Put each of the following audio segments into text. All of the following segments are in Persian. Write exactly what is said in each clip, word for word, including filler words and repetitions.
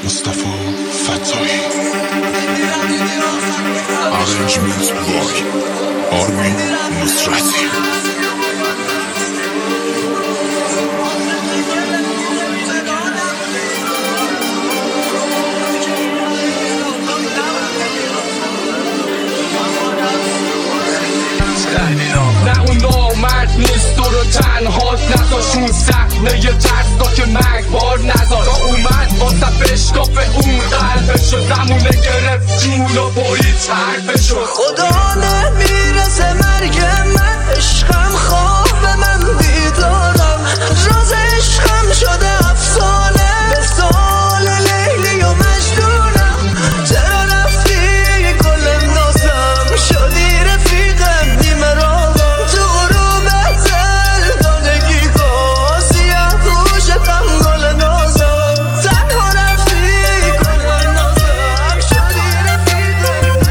مصطفی فتاحی. Arrangement by آرمین نصرتی. نه اون نامرد نیست تو رو تنهاست، نذاشون صحنه ترسا که مرگبار نذار. تا اومد واسه بشکاف اون قلبشو، زمونه گرفت جون و برید حرفشو. خدا نمیرسه مرگ من، عشقم خواب من بیدارم، راز عشقم شده افسانه، به سال لیلی و مجنونم. چرا رفتی کل نازم، شدی رفیقم نیمه راهم، تو غروب دل دادگی کن، سیاه پوشتم گل نازم. تنها رفتی کل نازم، شدی رفیقم.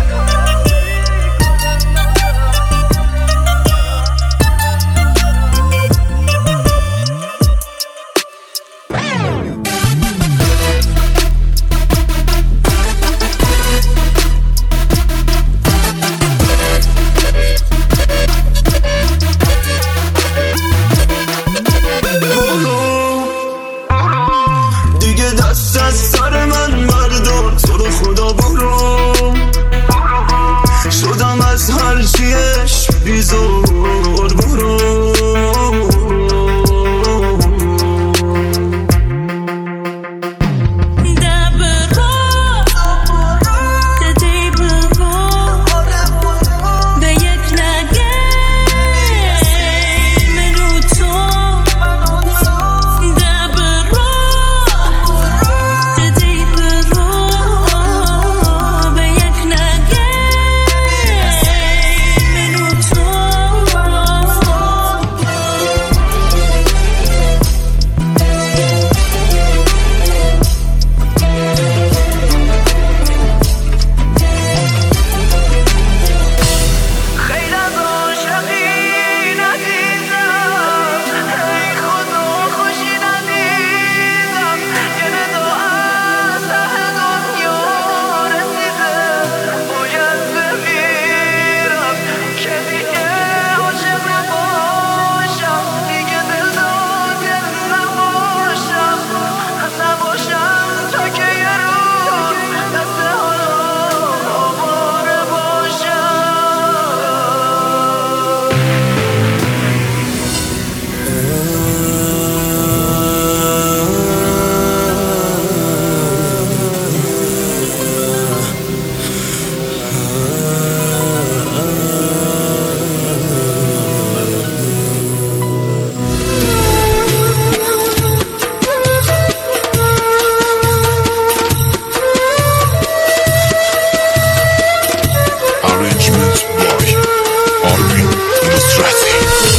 دیگه دست از سر من بردار، تو رو خدا برو، شدم از هر چیش بیزار، برو.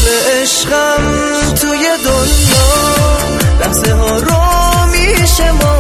عشقم توی دنیا لحظه ها رو میشه ما